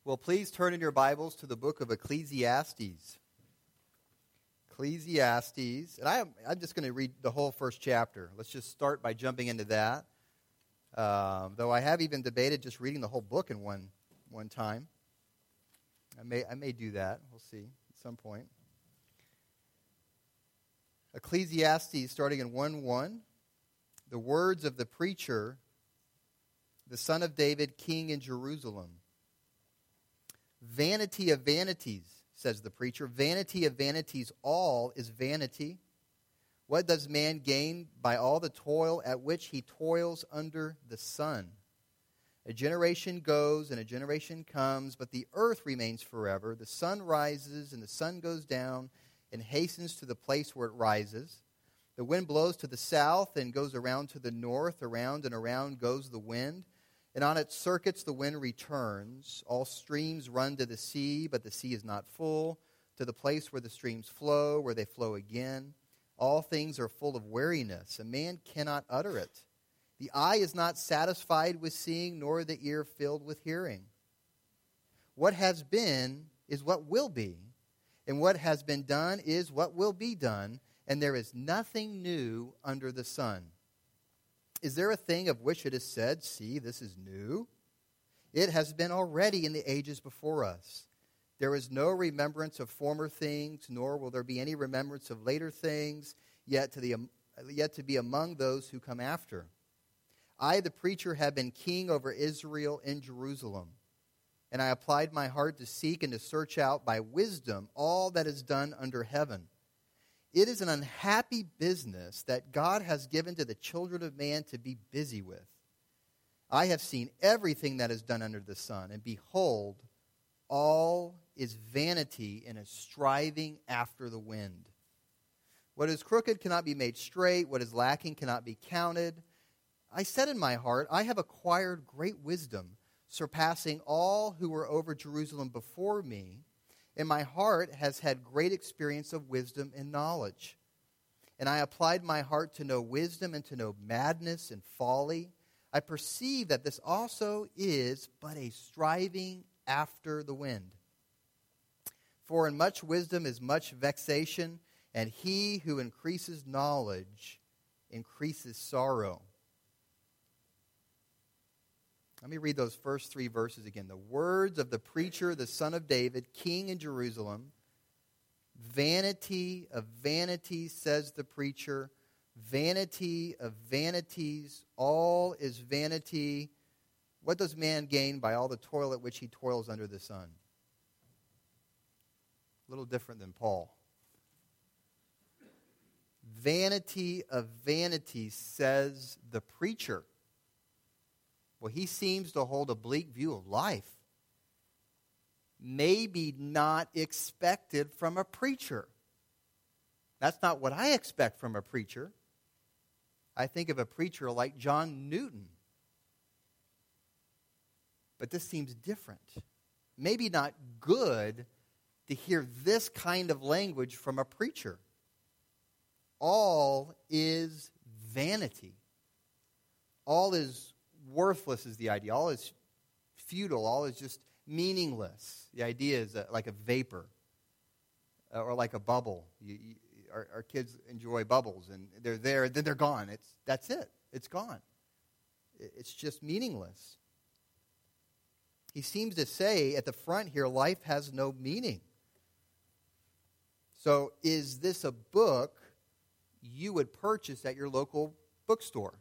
Well, please turn in your Bibles to the book of Ecclesiastes. Ecclesiastes. And I'm just going to read the whole first chapter. Let's just start by jumping into that. Though I have even debated just reading the whole book in one time. I may do that. We'll see at some point. Ecclesiastes, starting in 1:1. The words of the preacher, the son of David, king in Jerusalem. Vanity of vanities, says the preacher. Vanity of vanities, all is vanity. What does man gain by all the toil at which he toils under the sun? A generation goes and a generation comes, but the earth remains forever. The sun rises and the sun goes down and hastens to the place where it rises. The wind blows to the south and goes around to the north. Around and around goes the wind. And on its circuits the wind returns. All streams run to the sea, but the sea is not full. To the place where the streams flow, where they flow again. All things are full of weariness. A man cannot utter it. The eye is not satisfied with seeing, nor the ear filled with hearing. What has been is what will be, and what has been done is what will be done, and there is nothing new under the sun. Is there a thing of which it is said, see, this is new? It has been already in the ages before us. There is no remembrance of former things, nor will there be any remembrance of later things, yet to be among those who come after. I, the preacher, have been king over Israel in Jerusalem, and I applied my heart to seek and to search out by wisdom all that is done under heaven. It is an unhappy business that God has given to the children of man to be busy with. I have seen everything that is done under the sun, and behold, all is vanity and a striving after the wind. What is crooked cannot be made straight. What is lacking cannot be counted. I said in my heart, I have acquired great wisdom, surpassing all who were over Jerusalem before me. And my heart has had great experience of wisdom and knowledge. And I applied my heart to know wisdom and to know madness and folly. I perceive that this also is but a striving after the wind. For in much wisdom is much vexation, and he who increases knowledge increases sorrow. Let me read those first three verses again. The words of the preacher, the son of David, king in Jerusalem. Vanity of vanities, says the preacher. Vanity of vanities, all is vanity. What does man gain by all the toil at which he toils under the sun? A little different than Paul. Vanity of vanities, says the preacher. Well, he seems to hold a bleak view of life. Maybe not expected from a preacher. That's not what I expect from a preacher. I think of a preacher like John Newton. But this seems different. Maybe not good to hear this kind of language from a preacher. All is vanity. All is worthless is the idea. All is futile. All is just meaningless. The idea is like a vapor or like a bubble. Our kids enjoy bubbles, and they're there, then they're gone. That's it. It's gone. It's just meaningless. He seems to say at the front here, life has no meaning. So is this a book you would purchase at your local bookstore?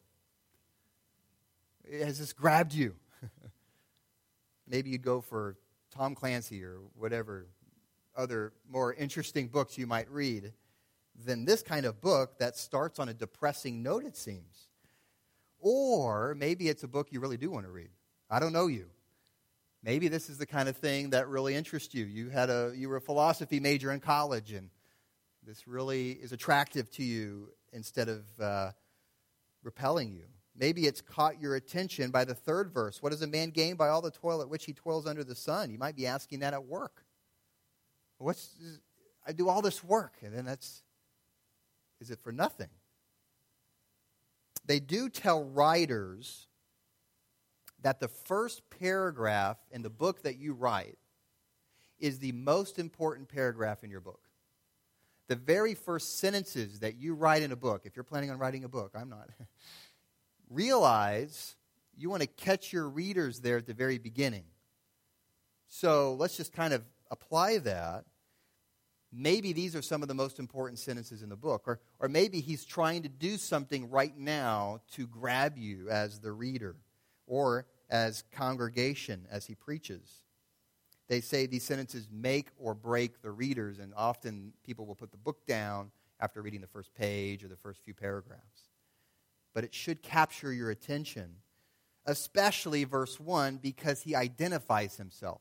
Has this grabbed you? Maybe you'd go for Tom Clancy or whatever other more interesting books you might read than this kind of book that starts on a depressing note, it seems. Or maybe it's a book you really do want to read. I don't know you. Maybe this is the kind of thing that really interests you. You were a philosophy major in college, and this really is attractive to you instead of repelling you. Maybe it's caught your attention by the third verse. What does a man gain by all the toil at which he toils under the sun? You might be asking that at work. I do all this work, and then is it for nothing? They do tell writers that the first paragraph in the book that you write is the most important paragraph in your book. The very first sentences that you write in a book, if you're planning on writing a book, I'm not, realize you want to catch your readers there at the very beginning. So let's just kind of apply that. Maybe these are some of the most important sentences in the book. Or maybe he's trying to do something right now to grab you as the reader or as congregation as he preaches. They say these sentences make or break the readers, and often people will put the book down after reading the first page or the first few paragraphs. But it should capture your attention, especially verse 1, because he identifies himself.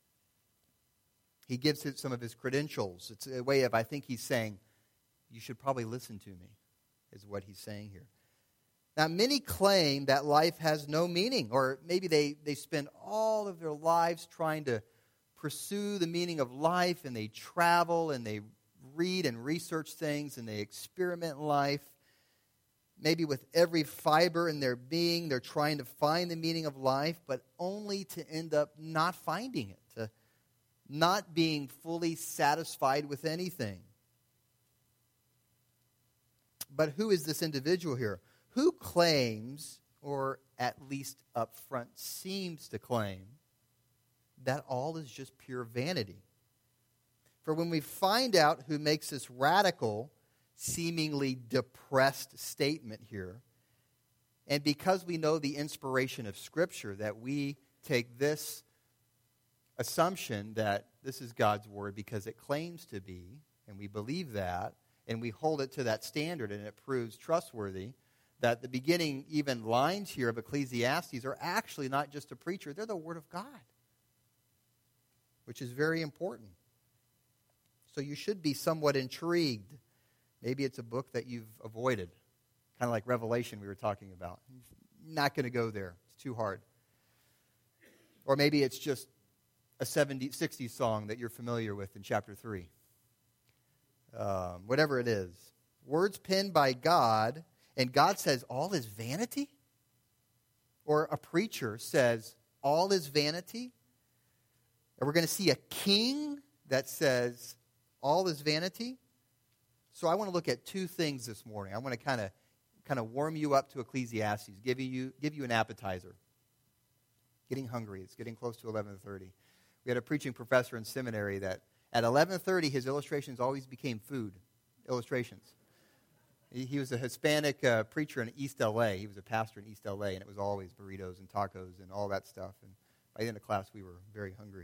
He gives some of his credentials. It's a way of, I think he's saying, you should probably listen to me, is what he's saying here. Now, many claim that life has no meaning, or maybe they spend all of their lives trying to pursue the meaning of life, and they travel, and they read and research things, and they experiment in life. Maybe with every fiber in their being, they're trying to find the meaning of life, but only to end up not finding it, to not being fully satisfied with anything. But who is this individual here? Who claims, or at least up front seems to claim, that all is just pure vanity? For when we find out who makes this radical, seemingly depressed statement here, and because we know the inspiration of Scripture, that we take this assumption that this is God's Word because it claims to be, and we believe that, and we hold it to that standard, and it proves trustworthy, that the beginning even lines here of Ecclesiastes are actually not just a preacher, they're the Word of God, which is very important. So you should be somewhat intrigued. Maybe it's a book that you've avoided, kind of like Revelation we were talking about. Not going to go there. It's too hard. Or maybe it's just a 60s song that you're familiar with in chapter 3. Whatever it is. Words penned by God, and God says all is vanity? Or a preacher says all is vanity? And we're going to see a king that says all is vanity? So I want to look at two things this morning. I want to kind of warm you up to Ecclesiastes, give you an appetizer. Getting hungry. It's getting close to 11:30. We had a preaching professor in seminary that at 11:30 his illustrations always became food illustrations. He was a Hispanic preacher in East L.A. He was a pastor in East L.A., and it was always burritos and tacos and all that stuff. And by the end of class, we were very hungry.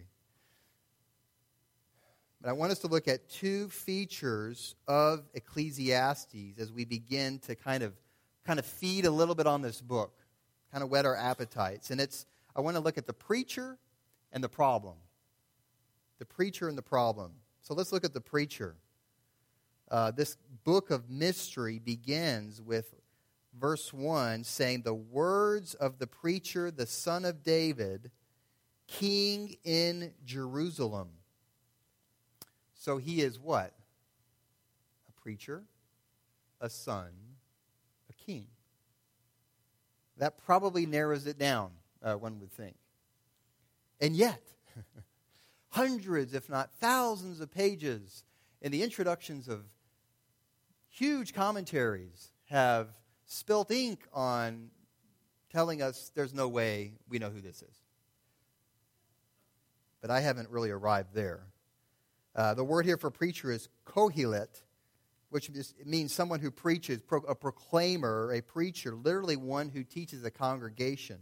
But I want us to look at two features of Ecclesiastes as we begin to kind of feed a little bit on this book, kind of whet our appetites. And I want to look at the preacher and the problem. The preacher and the problem. So let's look at the preacher. This book of mystery begins with verse 1 saying, "The words of the preacher, the son of David, king in Jerusalem." So he is what? A preacher, a son, a king. That probably narrows it down, one would think. And yet, hundreds, if not thousands of pages in the introductions of huge commentaries have spilt ink on telling us there's no way we know who this is. But I haven't really arrived there. The word here for preacher is kohelet, which means someone who preaches, a proclaimer, a preacher, literally one who teaches a congregation.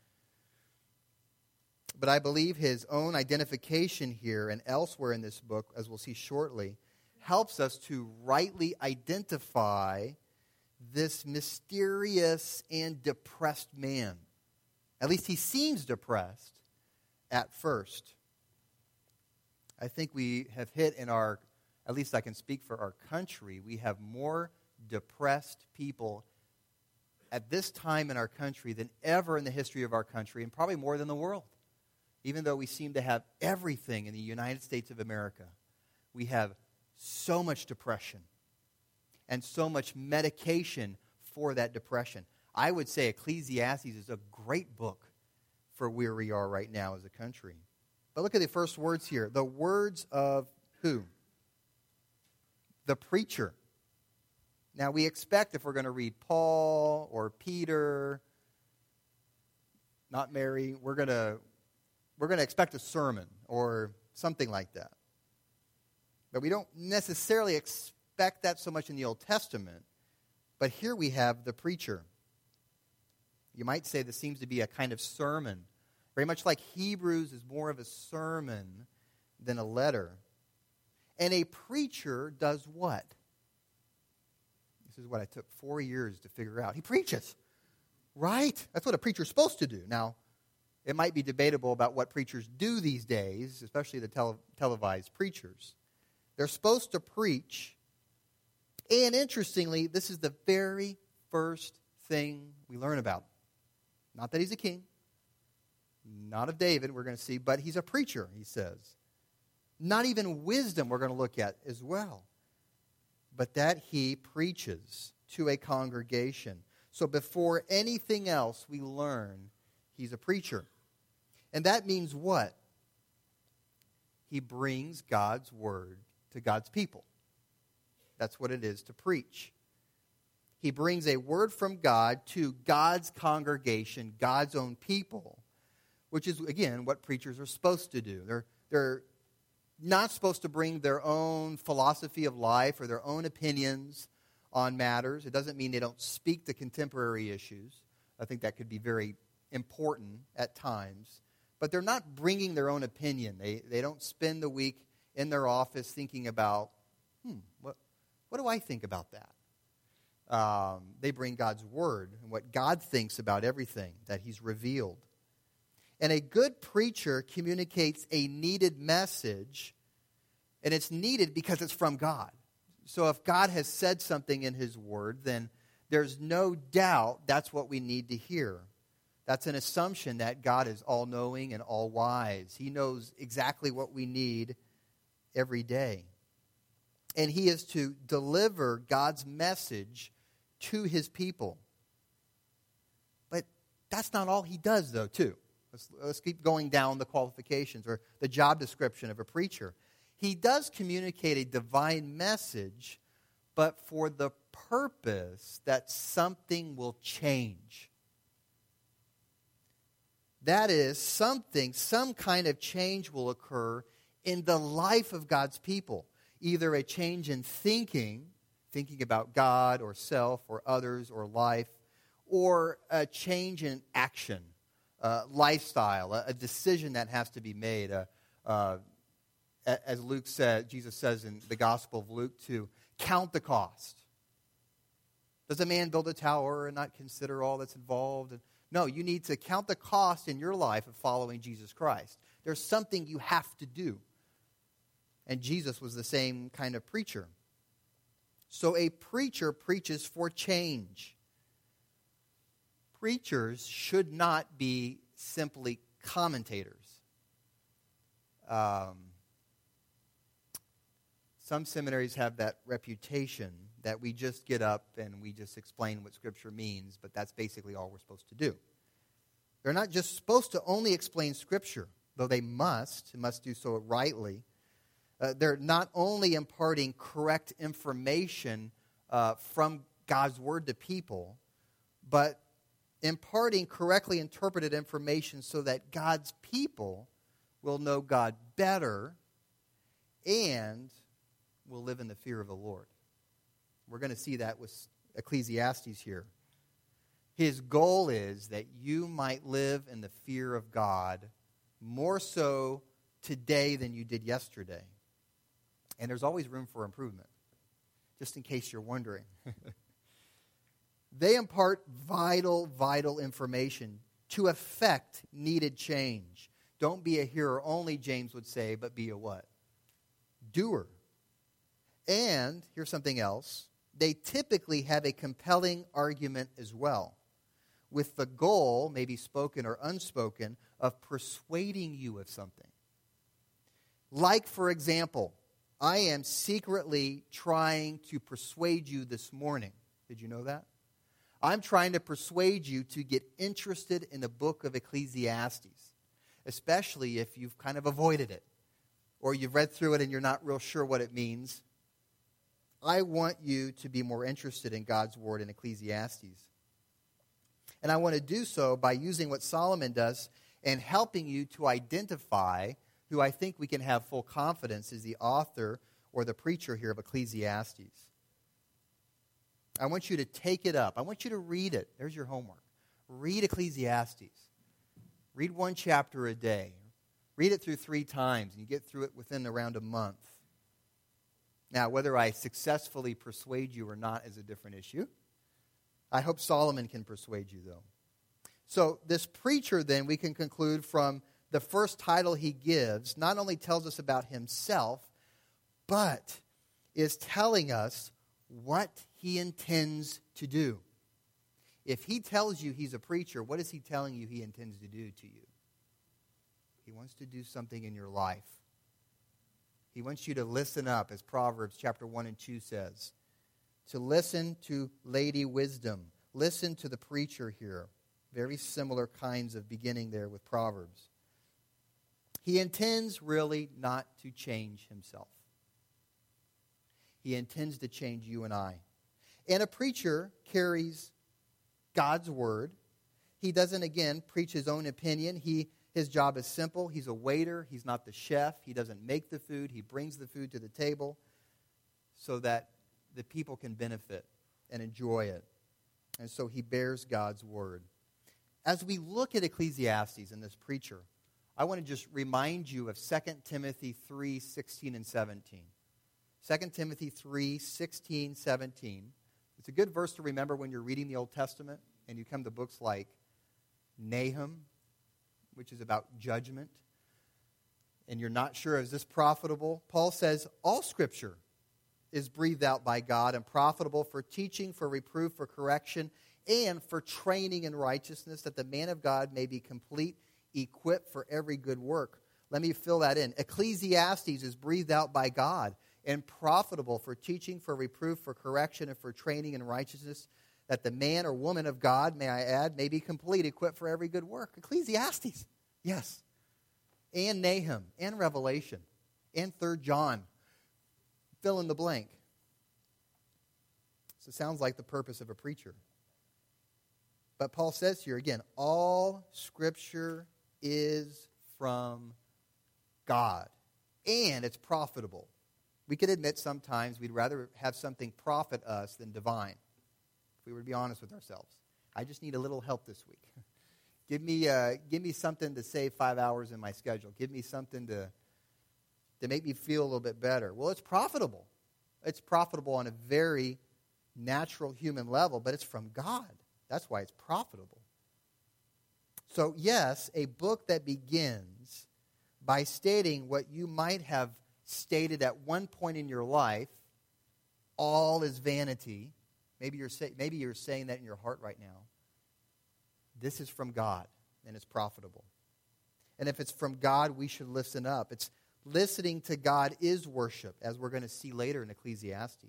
But I believe his own identification here and elsewhere in this book, as we'll see shortly, helps us to rightly identify this mysterious and depressed man. At least he seems depressed at first. I think we have hit in our, at least I can speak for our country, we have more depressed people at this time in our country than ever in the history of our country, and probably more than the world. Even though we seem to have everything in the United States of America, we have so much depression and so much medication for that depression. I would say Ecclesiastes is a great book for where we are right now as a country. But look at the first words here. The words of who? The preacher. Now we expect if we're going to read Paul or Peter, not Mary, we're going to expect a sermon or something like that. But we don't necessarily expect that so much in the Old Testament. But here we have the preacher. You might say this seems to be a kind of sermon. Very much like Hebrews is more of a sermon than a letter. And a preacher does what? This is what I took 4 years to figure out. He preaches, right? That's what a preacher's supposed to do. Now, it might be debatable about what preachers do these days, especially the televised preachers. They're supposed to preach. And interestingly, this is the very first thing we learn about. Not that he's a king. Not of David, we're going to see, but he's a preacher, he says. Not even wisdom we're going to look at as well. But that he preaches to a congregation. So before anything else, we learn he's a preacher. And that means what? He brings God's word to God's people. That's what it is to preach. He brings a word from God to God's congregation, God's own people, which is, again, what preachers are supposed to do. They're not supposed to bring their own philosophy of life or their own opinions on matters. It doesn't mean they don't speak to contemporary issues. I think that could be very important at times. But they're not bringing their own opinion. They don't spend the week in their office thinking about, what do I think about that? They bring God's word and what God thinks about everything that he's revealed. And a good preacher communicates a needed message, and it's needed because it's from God. So if God has said something in his word, then there's no doubt that's what we need to hear. That's an assumption that God is all-knowing and all-wise. He knows exactly what we need every day. And he is to deliver God's message to his people. But that's not all he does, though, too. Let's keep going down the qualifications or the job description of a preacher. He does communicate a divine message, but for the purpose that something will change. That is, some kind of change will occur in the life of God's people. Either a change in thinking about God or self or others or life, or a change in action. Lifestyle, a decision that has to be made. As Luke said, Jesus says in the Gospel of Luke, to count the cost. Does a man build a tower and not consider all that's involved? No, you need to count the cost in your life of following Jesus Christ. There's something you have to do. And Jesus was the same kind of preacher. So a preacher preaches for change. Preachers should not be simply commentators. Some seminaries have that reputation that we just get up and we just explain what Scripture means, but that's basically all we're supposed to do. They're not just supposed to only explain Scripture, though they must do so rightly. They're not only imparting correct information from God's Word to people, but imparting correctly interpreted information so that God's people will know God better and will live in the fear of the Lord. We're going to see that with Ecclesiastes here. His goal is that you might live in the fear of God more so today than you did yesterday. And there's always room for improvement, just in case you're wondering. They impart vital information to effect needed change. Don't be a hearer only, James would say, but be a what? Doer. And, here's something else, they typically have a compelling argument as well, with the goal, maybe spoken or unspoken, of persuading you of something. Like, for example, I am secretly trying to persuade you this morning. Did you know that? I'm trying to persuade you to get interested in the book of Ecclesiastes, especially if you've kind of avoided it or you've read through it and you're not real sure what it means. I want you to be more interested in God's word in Ecclesiastes. And I want to do so by using what Solomon does and helping you to identify who I think we can have full confidence is the author or the preacher here of Ecclesiastes. I want you to take it up. I want you to read it. There's your homework. Read Ecclesiastes. Read one chapter a day. Read it through 3 times, and you get through it within around a month. Now, whether I successfully persuade you or not is a different issue. I hope Solomon can persuade you, though. So this preacher, then, we can conclude from the first title he gives, not only tells us about himself, but is telling us what he intends to do. If he tells you he's a preacher, what is he telling you he intends to do to you? He wants to do something in your life. He wants you to listen up, as Proverbs chapter 1 and 2 says. To listen to Lady Wisdom. Listen to the preacher here. Very similar kinds of beginning there with Proverbs. He intends really not to change himself. He intends to change you and I. And a preacher carries God's word. He doesn't, again, preach his own opinion. His job is simple. He's a waiter. He's not the chef. He doesn't make the food. He brings the food to the table so that the people can benefit and enjoy it. And so he bears God's word. As we look at Ecclesiastes and this preacher, I want to just remind you of 2 Timothy 3, 16 and 17. 2 Timothy 3, 16, 17. It's a good verse to remember when you're reading the Old Testament and you come to books like Nahum, which is about judgment, and you're not sure, is this profitable? Paul says, all Scripture is breathed out by God and profitable for teaching, for reproof, for correction, and for training in righteousness, that the man of God may be complete, equipped for every good work. Let me fill that in. Ecclesiastes is breathed out by God and profitable for teaching, for reproof, for correction, and for training in righteousness, that the man or woman of God, may I add, may be complete, equipped for every good work. Ecclesiastes, yes. And Nahum, and Revelation, and 3 John. Fill in the blank. So it sounds like the purpose of a preacher. But Paul says here again, all Scripture is from God, and it's profitable. We could admit sometimes we'd rather have something profit us than divine. If we were to be honest with ourselves. I just need a little help this week. Give me something to save 5 hours in my schedule. Give me something to make me feel a little bit better. Well, it's profitable. It's profitable on a very natural human level, but it's from God. That's why it's profitable. So, yes, a book that begins by stating what you might have stated at one point in your life, all is vanity. Maybe you're saying that in your heart right now. This is from God, and it's profitable. And if it's from God, we should listen up. It's listening to God is worship, as we're going to see later in Ecclesiastes.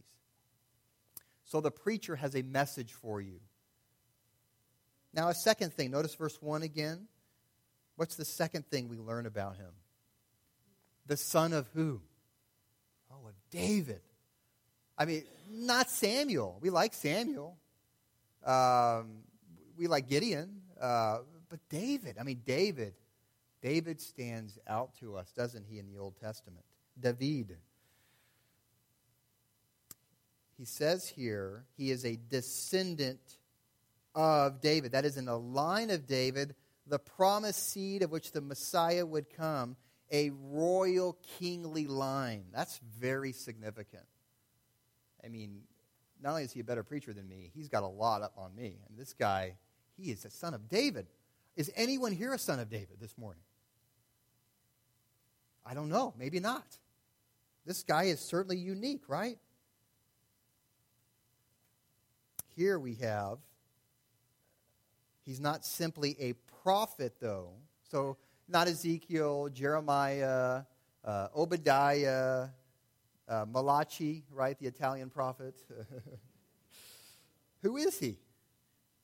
So the preacher has a message for you. Now, a second thing. Notice verse 1 again. What's the second thing we learn about him? The son of who? Oh, of David. I mean, not Samuel. We like Samuel. We like Gideon. But David. I mean, David. David stands out to us, doesn't he, in the Old Testament? David. He says here, he is a descendant of David. That is, in the line of David, the promised seed of which the Messiah would come, a royal kingly line. That's very significant. I mean, not only is he a better preacher than me, he's got a lot up on me. And this guy, he is a son of David. Is anyone here a son of David this morning? I don't know. Maybe not. This guy is certainly unique, right? Here we have, he's not simply a prophet, though. So, not Ezekiel, Jeremiah, Obadiah, Malachi, right, the Italian prophet. Who is he?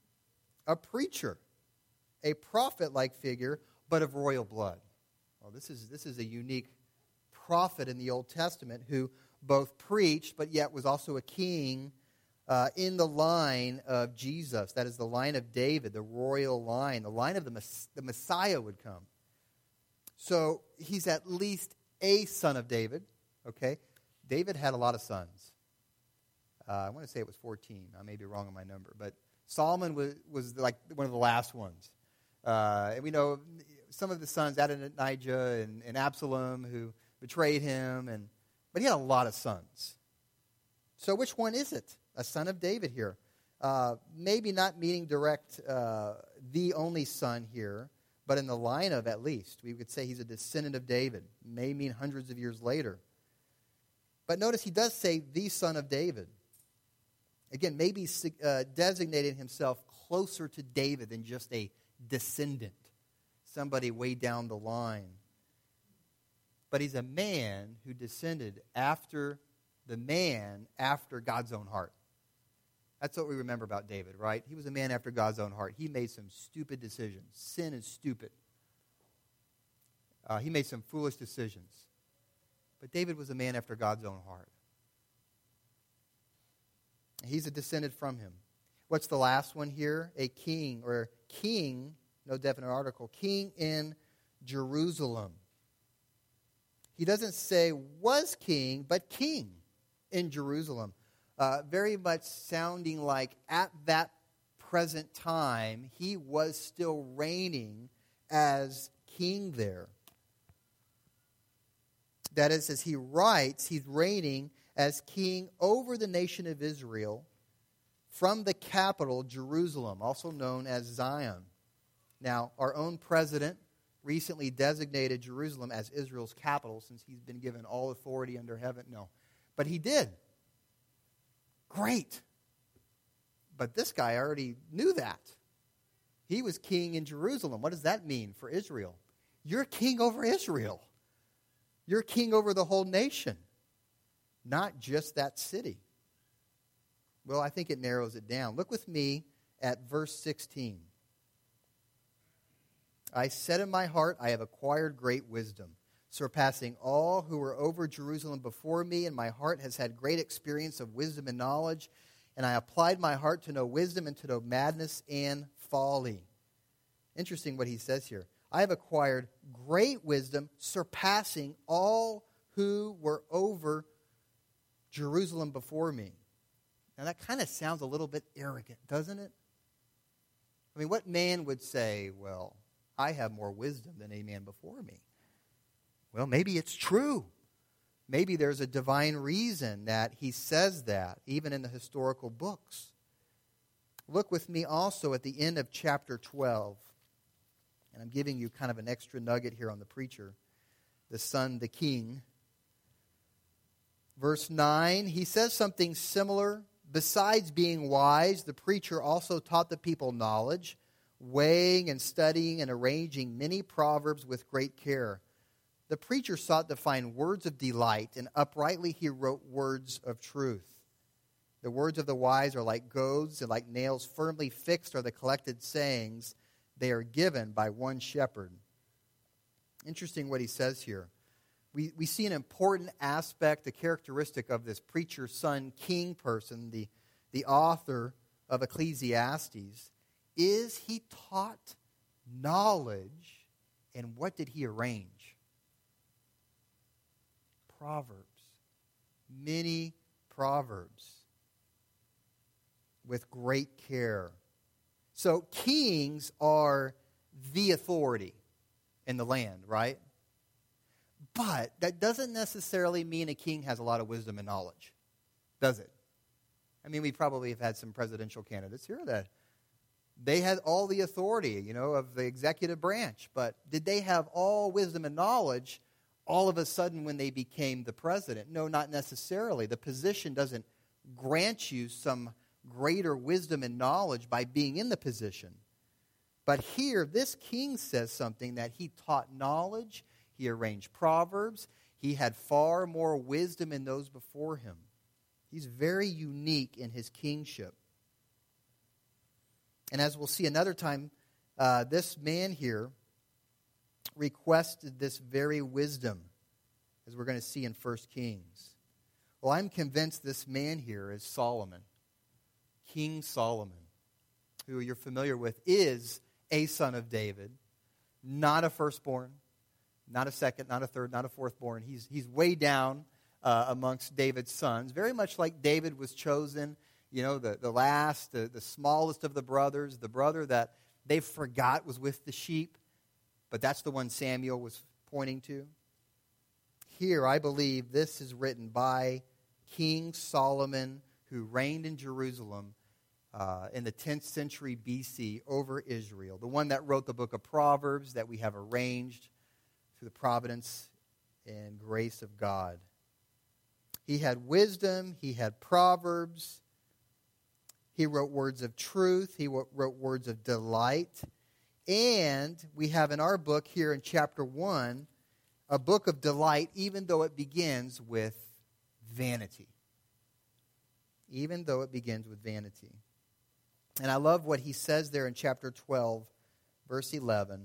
a preacher, a prophet-like figure, but of royal blood. Well, this is a unique prophet in the Old Testament who both preached, but yet was also a king in the line of Jesus. That is the line of David, the royal line, the line of the Messiah would come. So he's at least a son of David, okay? David had a lot of sons. I want to say it was 14. I may be wrong on my number. But Solomon was like one of the last ones. And we know some of the sons, Adonijah and Absalom, who betrayed him. But he had a lot of sons. So which one is it? A son of David here. Maybe not meaning direct the only son here, but in the line of at least. We could say he's a descendant of David. May mean hundreds of years later. But notice he does say the son of David. Again, maybe designating himself closer to David than just a descendant, somebody way down the line. But he's a man who descended after the man after God's own heart. That's what we remember about David, right? He was a man after God's own heart. He made some stupid decisions. Sin is stupid. He made some foolish decisions. But David was a man after God's own heart. He's a descendant from him. What's the last one here? A king, or king, no definite article, king in Jerusalem. He doesn't say was king, but king in Jerusalem. Very much sounding like at that present time, he was still reigning as king there. That is, as he writes, he's reigning as king over the nation of Israel from the capital, Jerusalem, also known as Zion. Now, our own president recently designated Jerusalem as Israel's capital since he's been given all authority under heaven. No, but he did. Great. But this guy already knew that. He was king in Jerusalem. What does that mean for Israel? You're king over Israel. You're king over the whole nation, not just that city. Well, I think it narrows it down. Look with me at verse 16. I said in my heart, I have acquired great wisdom, surpassing all who were over Jerusalem before me, and my heart has had great experience of wisdom and knowledge, and I applied my heart to know wisdom and to know madness and folly. Interesting what he says here. I have acquired great wisdom, surpassing all who were over Jerusalem before me. Now that kind of sounds a little bit arrogant, doesn't it? I mean, what man would say, well, I have more wisdom than any man before me? Well, maybe it's true. Maybe there's a divine reason that he says that, even in the historical books. Look with me also at the end of chapter 12. And I'm giving you kind of an extra nugget here on the preacher, the son, the king. Verse 9, he says something similar. Besides being wise, the preacher also taught the people knowledge, weighing and studying and arranging many proverbs with great care. The preacher sought to find words of delight, and uprightly he wrote words of truth. The words of the wise are like goads, and like nails firmly fixed are the collected sayings. They are given by one shepherd. Interesting what he says here. We see an important aspect, a characteristic of this preacher, son, king person, the author of Ecclesiastes, is he taught knowledge, and what did he arrange? Proverbs. Many proverbs with great care. So kings are the authority in the land, right? But that doesn't necessarily mean a king has a lot of wisdom and knowledge, does it? I mean, we probably have had some presidential candidates here that they had all the authority, of the executive branch. But did they have all wisdom and knowledge all of a sudden when they became the president? No, not necessarily. The position doesn't grant you some greater wisdom and knowledge by being in the position. But here, this king says something that he taught knowledge, he arranged proverbs, he had far more wisdom than those before him. He's very unique in his kingship. And as we'll see another time, this man here requested this very wisdom, as we're going to see in 1 Kings. Well, I'm convinced this man here is Solomon. King Solomon, who you're familiar with, is a son of David, not a firstborn, not a second, not a third, not a fourthborn. He's way down amongst David's sons, very much like David was chosen, the last, the smallest of the brothers, the brother that they forgot was with the sheep, but that's the one Samuel was pointing to. Here, I believe this is written by King Solomon, who reigned in Jerusalem in the 10th century BC over Israel, the one that wrote the book of Proverbs that we have arranged through the providence and grace of God. He had wisdom, he had Proverbs, he wrote words of truth, he wrote words of delight, and we have in our book here in chapter 1, a book of delight, even though it begins with vanity. Even though it begins with vanity. And I love what he says there in chapter 12, verse 11.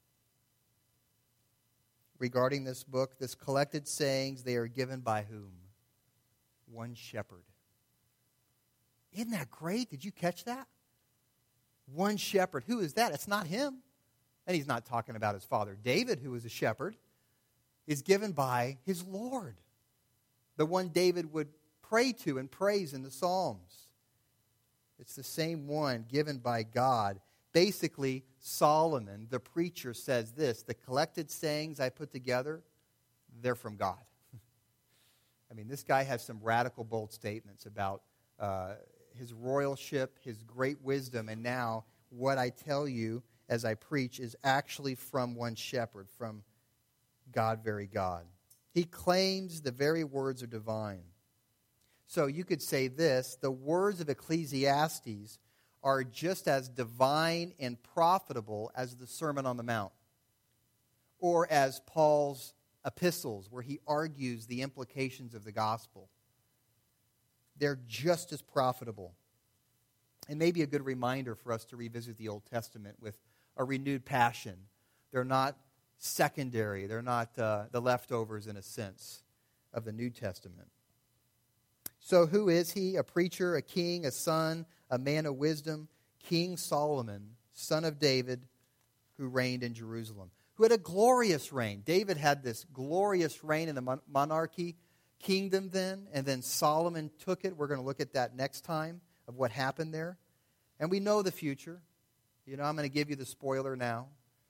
Regarding this book, this collected sayings, they are given by whom? One shepherd. Isn't that great? Did you catch that? One shepherd. Who is that? It's not him. And he's not talking about his father David, who was a shepherd. Is given by his Lord. The one David would pray to and praise in the Psalms. It's the same one given by God. Basically, Solomon, the preacher, says this: the collected sayings I put together, they're from God. I mean, this guy has some radical, bold statements about his royalship, his great wisdom, and now what I tell you as I preach is actually from one shepherd, from God, very God. He claims the very words are divine. So you could say this: the words of Ecclesiastes are just as divine and profitable as the Sermon on the Mount, or as Paul's epistles, where he argues the implications of the gospel. They're just as profitable. And maybe a good reminder for us to revisit the Old Testament with a renewed passion. They're not secondary. They're not the leftovers, in a sense, of the New Testament. So who is he? A preacher, a king, a son, a man of wisdom? King Solomon, son of David, who reigned in Jerusalem, who had a glorious reign. David had this glorious reign in the monarchy kingdom then, and then Solomon took it. We're going to look at that next time, of what happened there. And we know the future. I'm going to give you the spoiler now.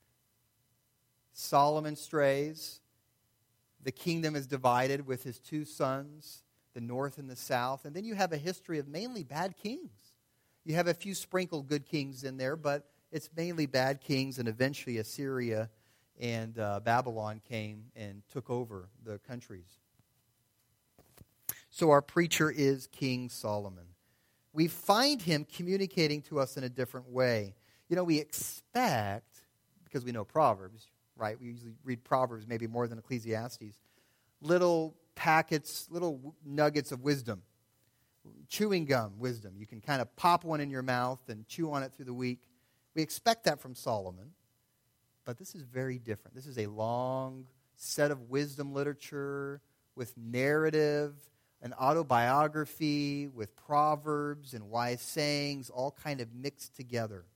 Solomon strays. The kingdom is divided with his two sons, the north and the south. And then you have a history of mainly bad kings. You have a few sprinkled good kings in there, but it's mainly bad kings, and eventually Assyria and Babylon came and took over the countries. So our preacher is King Solomon. We find him communicating to us in a different way. We expect, because we know Proverbs, right? We usually read Proverbs maybe more than Ecclesiastes. Little packets, little nuggets of wisdom. Chewing gum wisdom. You can kind of pop one in your mouth and chew on it through the week. We expect that from Solomon. But this is very different. This is a long set of wisdom literature with narrative, an autobiography with proverbs and wise sayings, all kind of mixed together.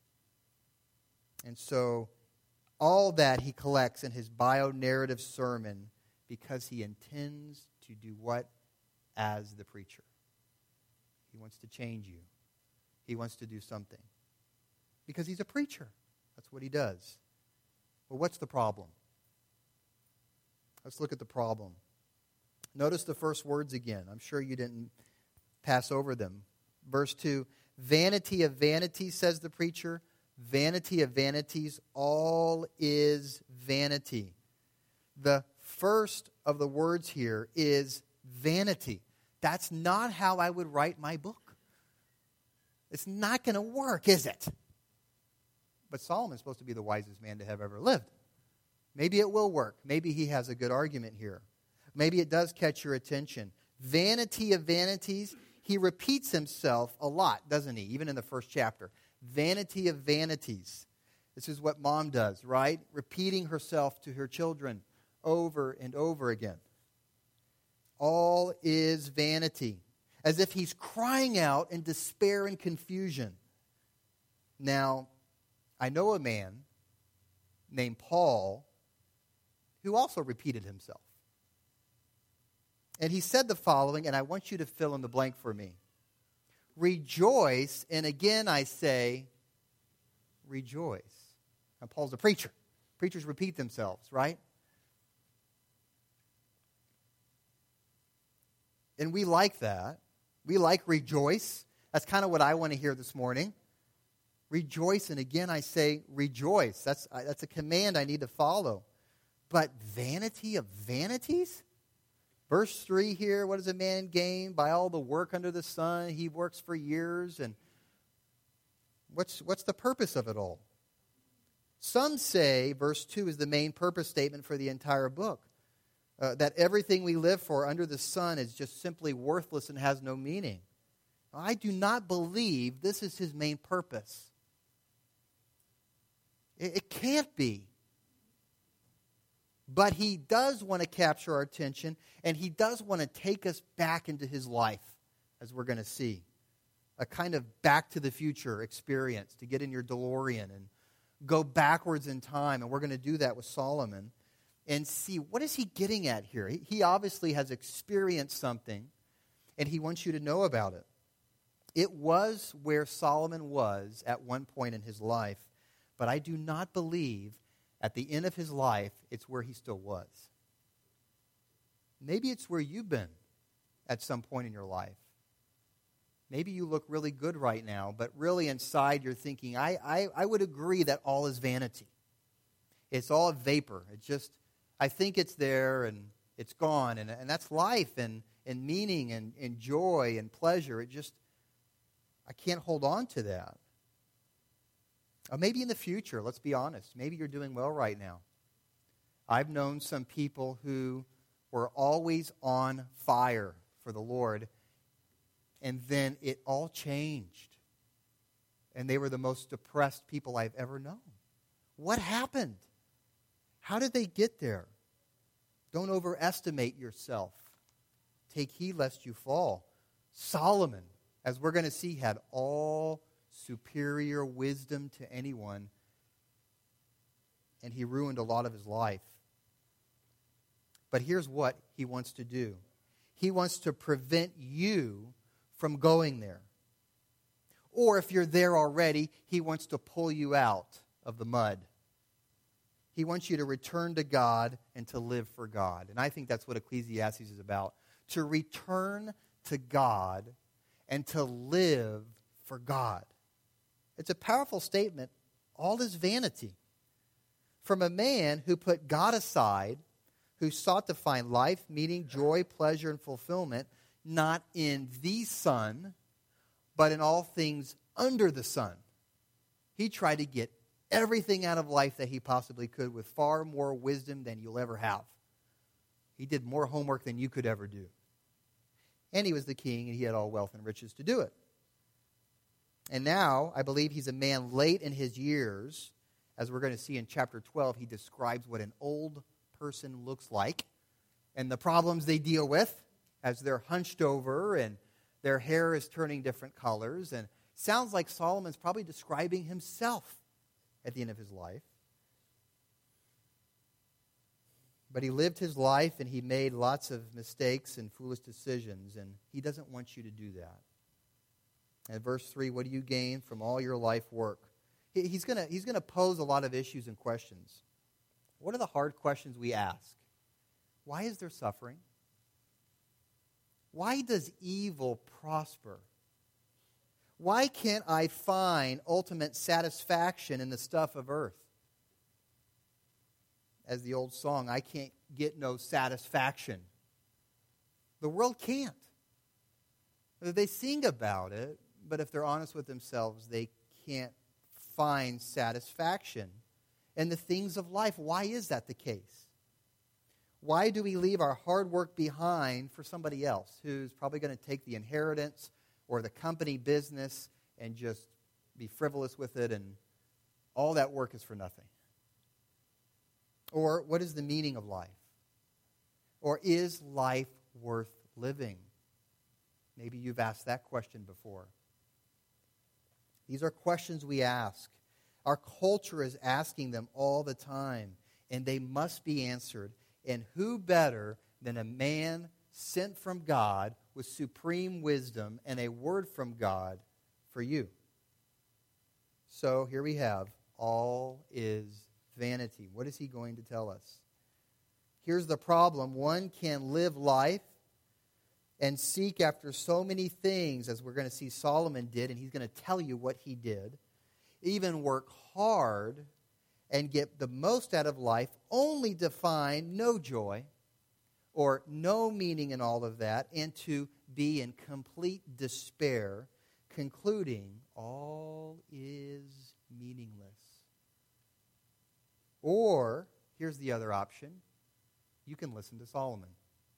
And so all that he collects in his bio-narrative sermon because he intends to do what as the preacher? He wants to change you. He wants to do something. Because he's a preacher. That's what he does. Well, what's the problem? Let's look at the problem. Notice the first words again. I'm sure you didn't pass over them. Verse 2, vanity of vanities, says the preacher. Vanity of vanities, all is vanity. The first of the words here is vanity. That's not how I would write my book. It's not going to work, is it? But Solomon's supposed to be the wisest man to have ever lived. Maybe it will work. Maybe he has a good argument here. Maybe it does catch your attention. Vanity of vanities, he repeats himself a lot, doesn't he? Even in the first chapter. Vanity of vanities. This is what mom does, right? Repeating herself to her children over and over again. All is vanity. As if he's crying out in despair and confusion. Now, I know a man named Paul who also repeated himself. And he said the following, and I want you to fill in the blank for me. Rejoice, and again I say, rejoice. Now, Paul's a preacher. Preachers repeat themselves, right? And we like that. We like rejoice. That's kind of what I want to hear this morning. Rejoice, and again I say rejoice. That's a command I need to follow. But vanity of vanities? Verse 3 here, what does a man gain by all the work under the sun? He works for years, and what's the purpose of it all? Some say verse 2 is the main purpose statement for the entire book. That everything we live for under the sun is just simply worthless and has no meaning. I do not believe this is his main purpose. It can't be. But he does want to capture our attention, and he does want to take us back into his life, as we're going to see. A kind of back to the future experience, to get in your DeLorean and go backwards in time, and we're going to do that with Solomon, and see what is he getting at here. He obviously has experienced something, and he wants you to know about it. It was where Solomon was at one point in his life, but I do not believe at the end of his life, it's where he still was. Maybe it's where you've been at some point in your life. Maybe you look really good right now, but really inside you're thinking, I would agree that all is vanity. It's all vapor. It's just, I think it's there and it's gone. And that's life and meaning and joy and pleasure. It just, I can't hold on to that. Or maybe in the future, let's be honest. Maybe you're doing well right now. I've known some people who were always on fire for the Lord, and then it all changed. And they were the most depressed people I've ever known. What happened? How did they get there? Don't overestimate yourself. Take heed lest you fall. Solomon, as we're going to see, had all superior wisdom to anyone, and he ruined a lot of his life. But here's what he wants to do. He wants to prevent you from going there. Or if you're there already, he wants to pull you out of the mud. He wants you to return to God and to live for God. And I think that's what Ecclesiastes is about. To return to God and to live for God. It's a powerful statement. All is vanity. From a man who put God aside, who sought to find life, meaning, joy, pleasure, and fulfillment, not in the sun, but in all things under the sun. He tried to get everything out of life that he possibly could with far more wisdom than you'll ever have. He did more homework than you could ever do. And he was the king, and he had all wealth and riches to do it. And now, I believe he's a man late in his years. As we're going to see in chapter 12, he describes what an old person looks like and the problems they deal with as they're hunched over and their hair is turning different colors. And sounds like Solomon's probably describing himself at the end of his life. But he lived his life and he made lots of mistakes and foolish decisions, and he doesn't want you to do that. And verse 3, what do you gain from all your life work? He's going to pose a lot of issues and questions. What are the hard questions we ask? Why is there suffering? Why does evil prosper? Why can't I find ultimate satisfaction in the stuff of earth? As the old song, I can't get no satisfaction. The world can't. They sing about it, but if they're honest with themselves, they can't find satisfaction in the things of life. Why is that the case? Why do we leave our hard work behind for somebody else who's probably going to take the inheritance or the company business and just be frivolous with it, and all that work is for nothing. Or what is the meaning of life? Or is life worth living? Maybe you've asked that question before. These are questions we ask. Our culture is asking them all the time, and they must be answered. And who better than a man sent from God with supreme wisdom and a word from God for you? So here we have, all is vanity. What is he going to tell us? Here's the problem. One can live life and seek after so many things, as we're going to see Solomon did, and he's going to tell you what he did. Even work hard and get the most out of life, only to find no joy or no meaning in all of that, and to be in complete despair, concluding all is meaningless. Or, here's the other option. You can listen to Solomon.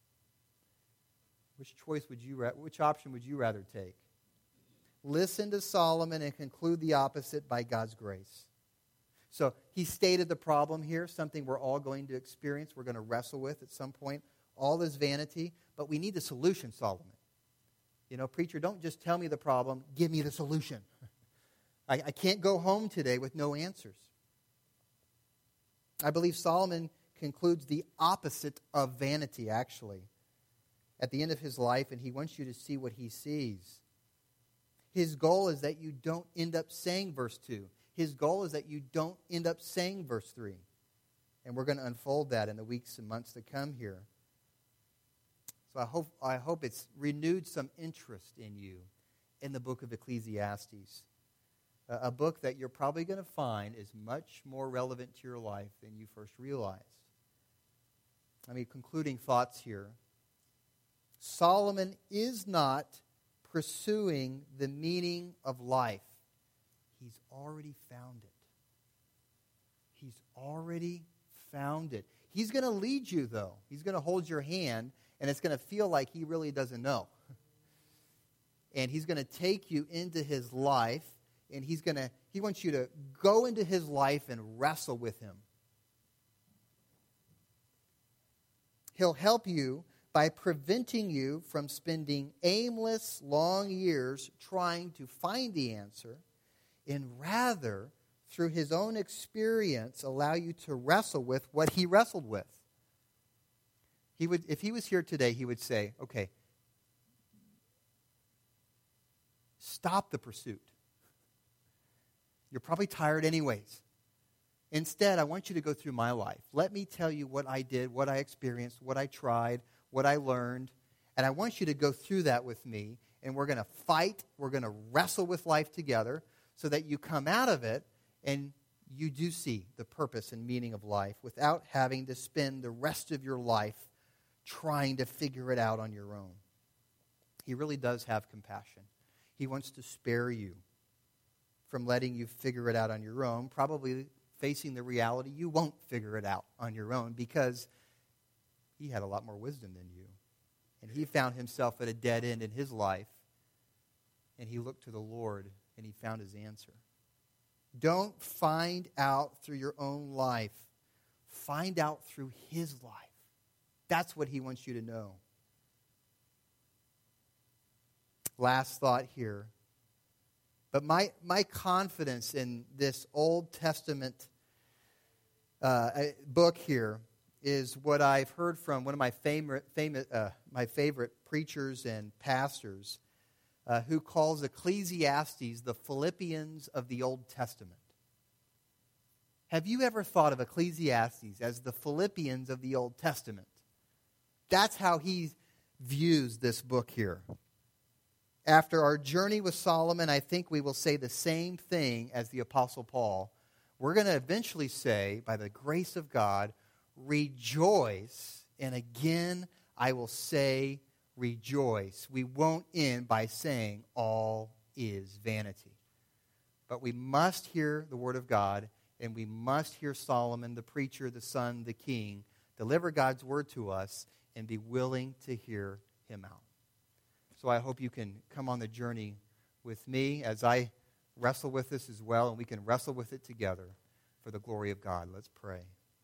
Which option would you rather take? Listen to Solomon and conclude the opposite by God's grace. So he stated the problem here, something we're all going to experience, we're going to wrestle with at some point. All is vanity, but we need the solution, Solomon. You know, preacher, don't just tell me the problem, give me the solution. I can't go home today with no answers. I believe Solomon concludes the opposite of vanity, actually, at the end of his life, and he wants you to see what he sees. His goal is that you don't end up saying verse 2. His goal is that you don't end up saying verse 3. And we're going to unfold that in the weeks and months to come here. So I hope it's renewed some interest in you in the book of Ecclesiastes. A book that you're probably going to find is much more relevant to your life than you first realized. Concluding thoughts here. Solomon is not pursuing the meaning of life. He's already found it. He's already found it. He's going to lead you, though. He's going to hold your hand, and it's going to feel like he really doesn't know. And he's going to take you into his life, and he wants you to go into his life and wrestle with him. He'll help you by preventing you from spending aimless, long years trying to find the answer, and rather, through his own experience, allow you to wrestle with what he wrestled with. If he was here today, he would say, okay, stop the pursuit. You're probably tired anyways. Instead, I want you to go through my life. Let me tell you what I did, what I experienced, what I tried, what I learned. And I want you to go through that with me. And we're going to fight. We're going to wrestle with life together so that you come out of it and you do see the purpose and meaning of life without having to spend the rest of your life trying to figure it out on your own. He really does have compassion. He wants to spare you from letting you figure it out on your own, probably facing the reality you won't figure it out on your own because he had a lot more wisdom than you. And he found himself at a dead end in his life, and he looked to the Lord, and he found his answer. Don't find out through your own life. Find out through his life. That's what he wants you to know. Last thought here. But my confidence in this Old Testament book here is what I've heard from one of my favorite preachers and pastors who calls Ecclesiastes the Philippians of the Old Testament. Have you ever thought of Ecclesiastes as the Philippians of the Old Testament? That's how he views this book here. After our journey with Solomon, I think we will say the same thing as the Apostle Paul. We're going to eventually say, by the grace of God, rejoice. And again, I will say rejoice. We won't end by saying all is vanity. But we must hear the word of God, and we must hear Solomon, the preacher, the son, the king, deliver God's word to us and be willing to hear him out. So I hope you can come on the journey with me as I wrestle with this as well, and we can wrestle with it together for the glory of God. Let's pray.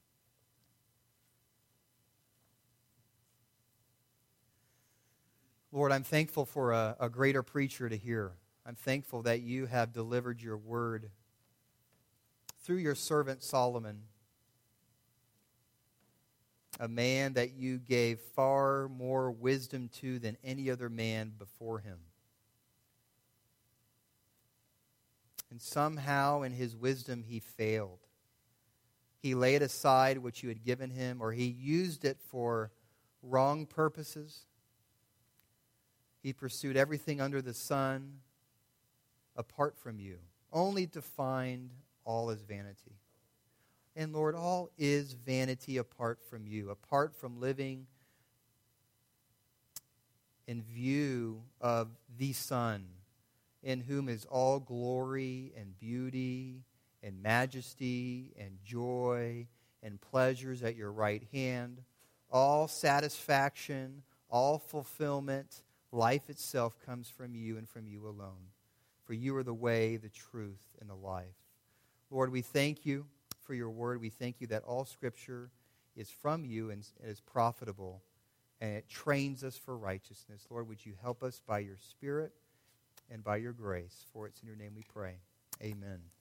Lord, I'm thankful for a greater preacher to hear. I'm thankful that you have delivered your word through your servant Solomon, a man that you gave far more wisdom to than any other man before him. And somehow in his wisdom he failed. He laid aside what you had given him, or he used it for wrong purposes. He pursued everything under the sun apart from you, only to find all is vanity. And Lord, all is vanity apart from you, apart from living in view of the Son, in whom is all glory and beauty and majesty and joy and pleasures at your right hand, all satisfaction, all fulfillment. Life itself comes from you and from you alone. For you are the way, the truth, and the life. Lord, we thank you for your word. We thank you that all Scripture is from you and is profitable, and it trains us for righteousness. Lord, would you help us by your Spirit and by your grace? For it's in your name we pray. Amen.